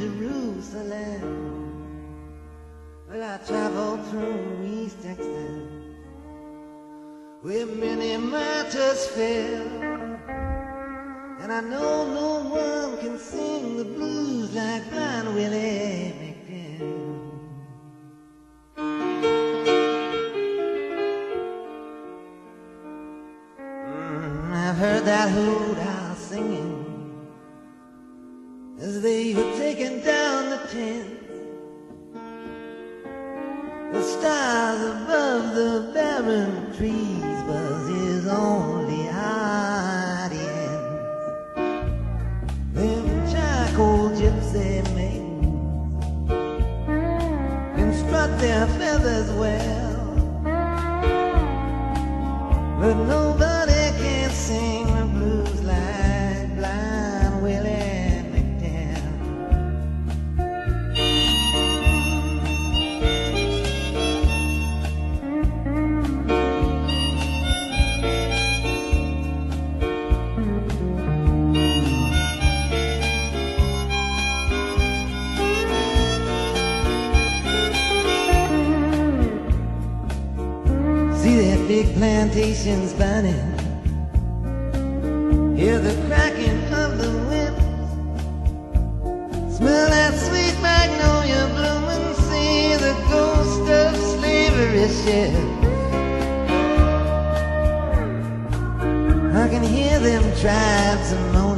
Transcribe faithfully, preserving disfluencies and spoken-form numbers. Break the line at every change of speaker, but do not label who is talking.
Jerusalem. Well, I traveled through East Texas, where many martyrs fell, and I know no one can sing the blues like Blind Willie McDowell. Mm, I've heard that hoot owl singing as they were taking down the tent. The stars above the barren trees was his only audience. Them charcoal gypsy maidens can strut their feathers well, but nobody can sing the blues like Blind Willie. Big plantations burning, hear the cracking of the whip, smell that sweet magnolia blooming, see the ghost of slavery ship. I can hear them tribes a moaning